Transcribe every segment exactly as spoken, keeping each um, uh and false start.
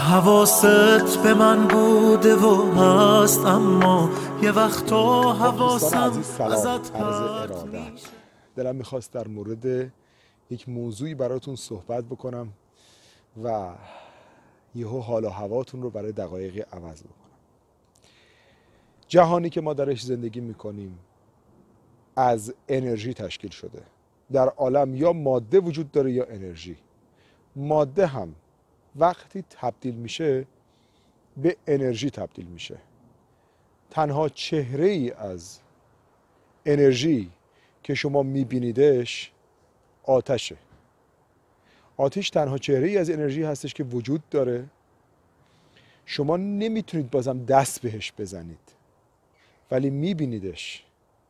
حواست به من بوده و هست، اما یه وقتا حواسم ازت پرت میشه. دلم میخواست در مورد یک موضوعی براتون صحبت بکنم و یهو حال و هواتون رو برای دقایقی عوض بکنم. جهانی که ما درش زندگی میکنیم از انرژی تشکیل شده. در عالم یا ماده وجود داره یا انرژی. ماده هم وقتی تبدیل میشه به انرژی تبدیل میشه. تنها چهره ای از انرژی که شما میبینیدش آتشه. آتش تنها چهره ای از انرژی هستش که وجود داره. شما نمیتونید بازم دست بهش بزنید ولی میبینیدش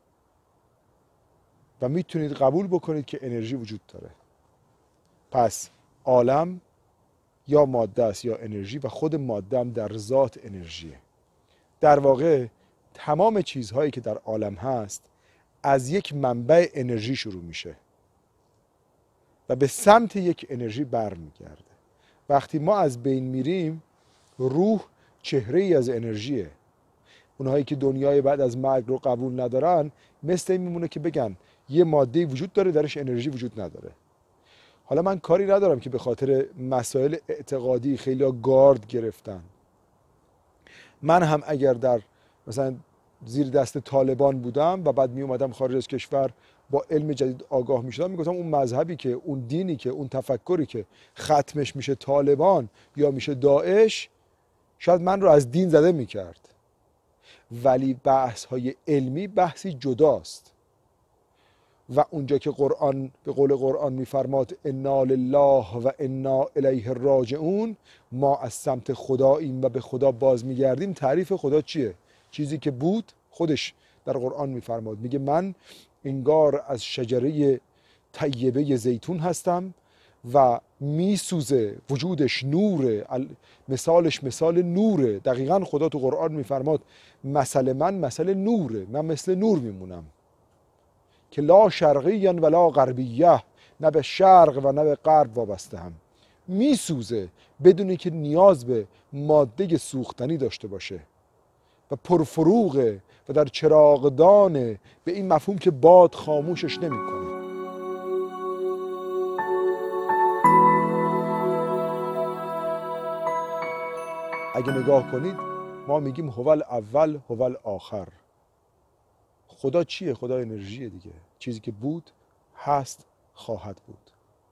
و میتونید قبول بکنید که انرژی وجود داره. پس عالم یا ماده است یا انرژی و خود ماده هم در ذات انرژیه. در واقع تمام چیزهایی که در عالم هست از یک منبع انرژی شروع میشه و به سمت یک انرژی برمیگرده. وقتی ما از بین میریم روح چهره ای از انرژیه. اونهایی که دنیای بعد از مرگ رو قبول ندارن مثل این میمونه که بگن یه ماده وجود داره درش انرژی وجود نداره. حالا من کاری ندارم که به خاطر مسائل اعتقادی خیلی‌ها گارد گرفتن. من هم اگر در مثلا زیر دست طالبان بودم و بعد می اومدم خارج از کشور با علم جدید آگاه می شدم، می گفتم اون مذهبی که اون دینی که اون تفکری که ختمش میشه طالبان یا میشه داعش شاید من رو از دین زده می کرد. ولی بحث های علمی بحثی جداست و اونجا که قرآن به قول قرآن میفرماد انا لله و انا الیه راجعون، ما از سمت خداییم و به خدا باز میگردیم. تعریف خدا چیه؟ چیزی که بود خودش در قرآن میفرماد، میگه من انگار از شجره طیبه زیتون هستم و میسوزه، وجودش نوره، مثالش مثال نوره. دقیقا خدا تو قرآن میفرماد مثل من مثل نوره، من مثل نور میمونم که لا شرقیاً ولا غربیه، نه به شرق و نه به غرب وابسته هم. میسوزه بدونی که نیاز به ماده سوختنی داشته باشه و پرفروغه و در چراغدانه، به این مفهوم که باد خاموشش نمیکنه. اگه نگاه کنید ما میگیم هوال اول هوال آخر. خدا چیه؟ خدا انرژیه دیگه. چیزی که بود هست خواهد بود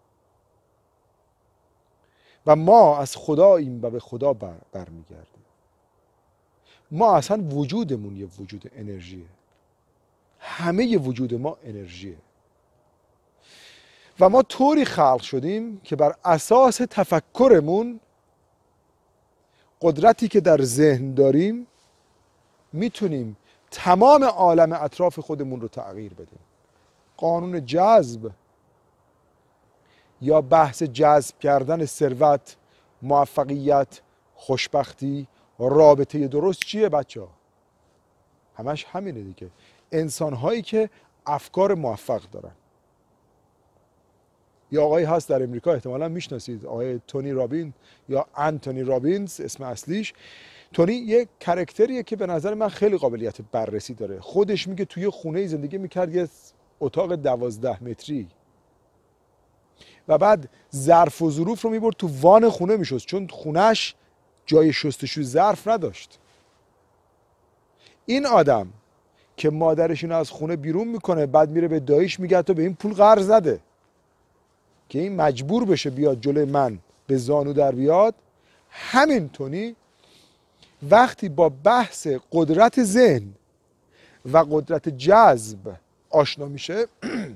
و ما از خداییم و به خدا بر برمیگردیم. ما اصلا وجودمون یه وجود انرژیه. همه ی وجود ما انرژیه و ما طوری خلق شدیم که بر اساس تفکرمون، قدرتی که در ذهن داریم، میتونیم تمام عالم اطراف خودمون رو تغییر بدیم. قانون جذب یا بحث جذب کردن ثروت، موفقیت، خوشبختی، رابطه درست چیه بچه ها؟ همش همینه دیگه. انسان هایی که افکار موفق دارن. یا آقایی هست در امریکا احتمالاً میشناسید، آقای تونی رابین یا انتونی رابینز اسم اصلیش. تونی یک کاراکتریه که به نظر من خیلی قابلیت بررسی داره. خودش میگه توی خونه زندگی میکرد، یه اتاق دوازده متری، و بعد ظرف و ظروف رو میبرد تو وان خونه میشست چون خونهش جای شستشوی ظرف نداشت. این آدم که مادرش اینو از خونه بیرون میکنه، بعد میره به داییش میگه تو به این پول قرض نده که این مجبور بشه بیاد جلوی من به زانو در بیاد. همین تونی وقتی با بحث قدرت ذهن و قدرت جذب آشنا میشه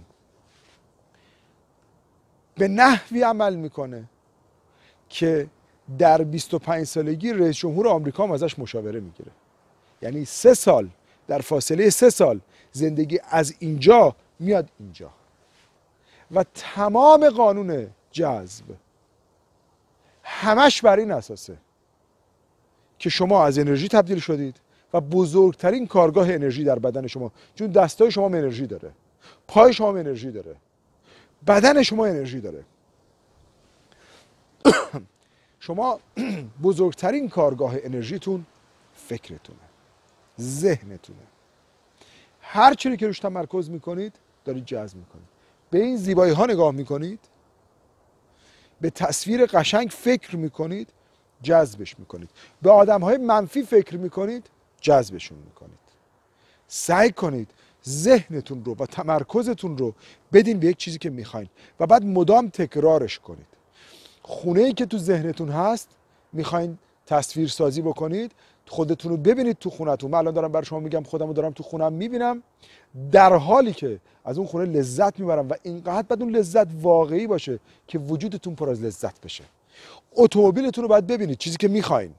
به نحوی عمل میکنه که در بیست و پنج سالگی رئیس جمهور آمریکا هم ازش مشاوره میگیره. یعنی سه سال در فاصله سه سال زندگی از اینجا میاد اینجا و تمام قانون جذب همش بر این اساسه که شما از انرژی تبدیل شدید و بزرگترین کارگاه انرژی در بدن شما، چون دستای شما انرژی داره، پای شما انرژی داره، بدن شما انرژی داره. شما بزرگترین کارگاه انرژیتون فکرتونه، ذهنتونه. هر چیزی که روش تمرکز میکنید دارید جذب میکنید. به این زیبایی ها نگاه میکنید، به تصویر قشنگ فکر میکنید، جذبش میکنید. به آدم های منفی فکر میکنید، جذبشون میکنید. سعی کنید ذهنتون رو و تمرکزتون رو بدین به یک چیزی که میخواین و بعد مدام تکرارش کنید. خونه ای که تو ذهنتون هست میخواین تصویر سازی بکنید، خودتون رو ببینید تو خونتون. من الان دارم برای شما میگم خودم رو دارم تو خونم میبینم، در حالی که از اون خونه لذت میبرم و اینقدر باید اون لذت واقعی باشه که وجودتون پر از لذت بشه. اتومبیلتون رو باید ببینید، چیزی که میخواین.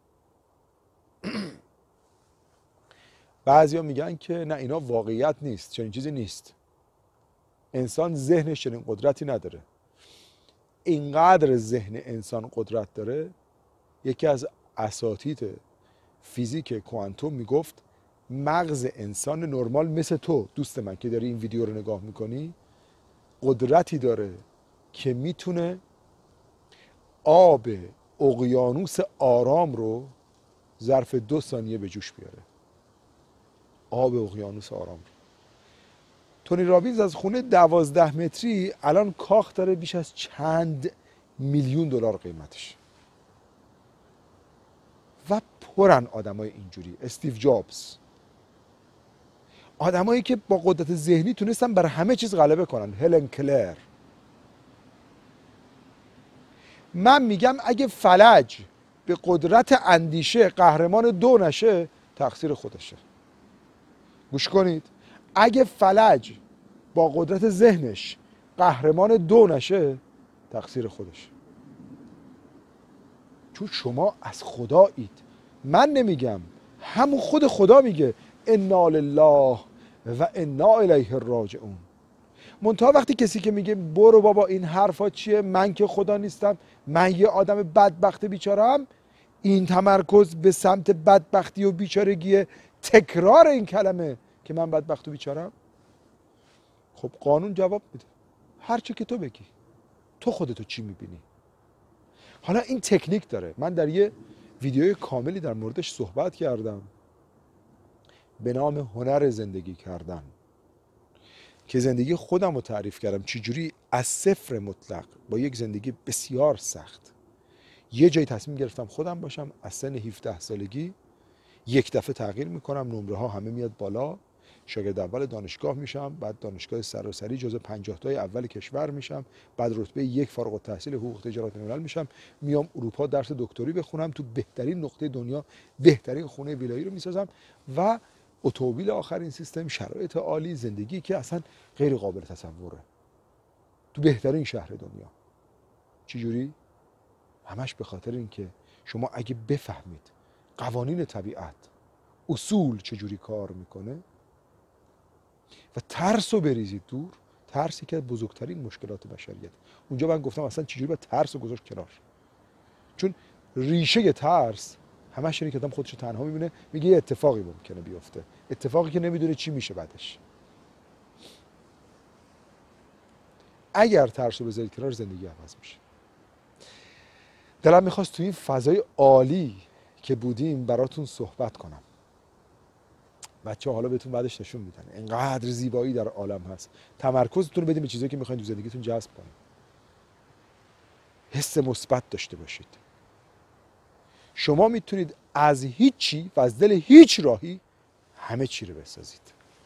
بعضیا میگن که نه اینا واقعیت نیست، چنین چیزی نیست. انسان ذهنش چنین قدرتی نداره. اینقدر ذهن انسان قدرت داره، یکی از اساتید فیزیک کوانتوم میگفت مغز انسان نرمال مثل تو دوست من که داری این ویدیو رو نگاه میکنی قدرتی داره که میتونه آب اقیانوس آرام رو ظرف دو ثانیه به جوش بیاره. آب اقیانوس آرام. تونی رابینز از خونه دوازده متری الان کاخ داره بیش از چند میلیون دلار قیمتش و پرن آدمای اینجوری. استیو جابز، آدمایی که با قدرت ذهنی تونستن بر همه چیز غلبه کنن. هلن کلر. من میگم اگه فلج به قدرت اندیشه قهرمان دو نشه تقصیر خودشه. گوش کنید، اگه فلج با قدرت ذهنش قهرمان دو نشه تقصیر خودشه، چون شما از خدایید. من نمیگم، همون خود خدا میگه انا لله و انا الیه راجعون. منتها وقتی کسی که میگه برو بابا این حرفا چیه، من که خدا نیستم، من یه آدم بدبخت بیچاره‌ام، این تمرکز به سمت بدبختی و بیچارگی، تکرار این کلمه که من بدبخت و بیچاره‌ام، خب قانون جواب میده هر چی که تو بگی. تو خودتو چی میبینی؟ حالا این تکنیک داره. من در یه ویدیوی کاملی در موردش صحبت کردم به نام هنر زندگی کردن، که زندگی خودم رو تعریف کردم چجوری از صفر مطلق با یک زندگی بسیار سخت یه جایی تصمیم گرفتم خودم باشم. از سن هفده سالگی یک دفعه تغییر میکنم، نمره ها همه میاد بالا، شاگرد اول دانشگاه میشم، بعد دانشگاه سراسری جزو پنجاه تای اول کشور میشم، بعد رتبه یک فارغ التحصیل حقوق تجارت الملل میشم، میام اروپا درس دکتری بخونم، تو بهترین نقطه دنیا بهترین خونه ویلایی رو میسازم و اتومبیل آخرین سیستم، شرایط عالی، زندگی که اصلا غیر قابل تصوره تو بهترین شهر دنیا. چجوری؟ همش به خاطر اینکه شما اگه بفهمید قوانین طبیعت، اصول چجوری کار میکنه و ترس رو بریزید دور. ترسی که بزرگترین مشکلات بشریت. اونجا من گفتم اصلا چجوری باید ترس رو گذاشت کنار، چون ریشه ترس همش اینه که آدم خودش رو تنها میبینه، میگه یه اتفاقی ممکنه بیفته، اتفاقی که نمیدونه چی میشه بعدش. اگر ترس رو بذارید کنار زندگی عوض میشه. دلم میخواست تو این فضای عالی که بودیم براتون صحبت کنم. بچه حالا بهتون بعدش نشون میدن اینقدر زیبایی در عالم هست. تمرکزتون رو بدین به چیزایی که میخواین تو زندگیتون جذب کنید. حس مثبت داشته باشید. شما میتونید از هیچی و از دل هیچ راهی همه چی رو بسازید.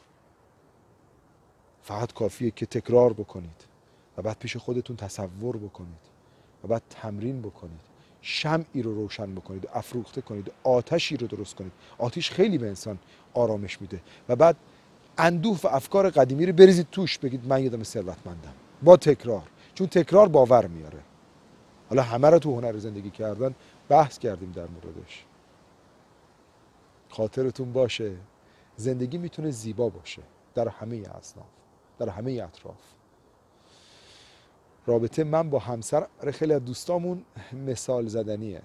فقط کافیه که تکرار بکنید و بعد پیش خودتون تصور بکنید و بعد تمرین بکنید، شمعی رو روشن بکنید، افروخته کنید، آتشی رو درست کنید. آتش خیلی به انسان آرامش میده و بعد اندوه و افکار قدیمی رو بریزید توش، بگید من یادم ثروتمندم، با تکرار، چون تکرار باور میاره. حالا همه رو تو هنر زندگی کردن بحث کردیم در موردش. خاطرتون باشه زندگی میتونه زیبا باشه در همه اصناف، در همه اطراف. رابطه من با همسر خیلی از دوستامون مثال زدنیه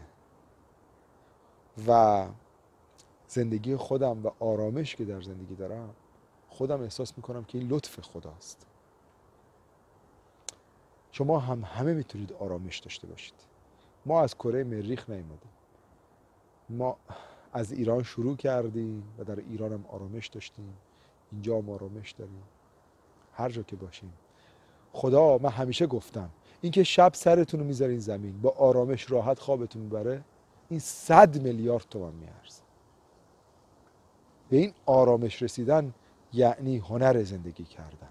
و زندگی خودم و آرامش که در زندگی دارم، خودم احساس میکنم که این لطف خداست. شما هم همه میتونید آرامش داشته باشید. ما از کره مریخ نیومدیم، ما از ایران شروع کردیم و در ایران هم آرامش داشتیم، اینجا هم آرامش داریم، هر جا که باشیم. خدا، من همیشه گفتم اینکه شب سرتون رو میذارین زمین با آرامش راحت خوابتون میبره، این صد میلیارد تومان میارزه. به این آرامش رسیدن یعنی هنر زندگی کردن.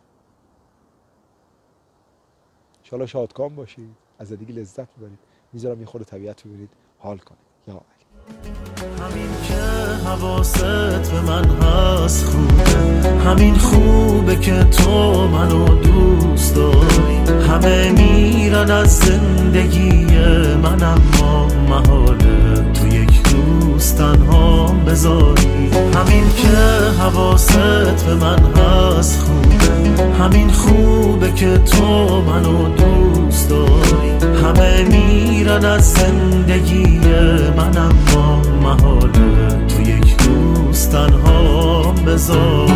انشاءالله شادکام باشید، از زندگی لذت ببرید. میذارم یه خورده طبیعت ببینید، حال کنید. یا علی. همین که حواست به من هست خوبه، همین خوبه که تو منو دوست داری. همه میرن از زندگی من، اما محاله تو یک روز تنها بذاری. همین که حواست به من هست خوبه، همین خوبه که تو منو دوست داری. همه میرن از زندگی من، اما محاله تو یک روز تنها بذار.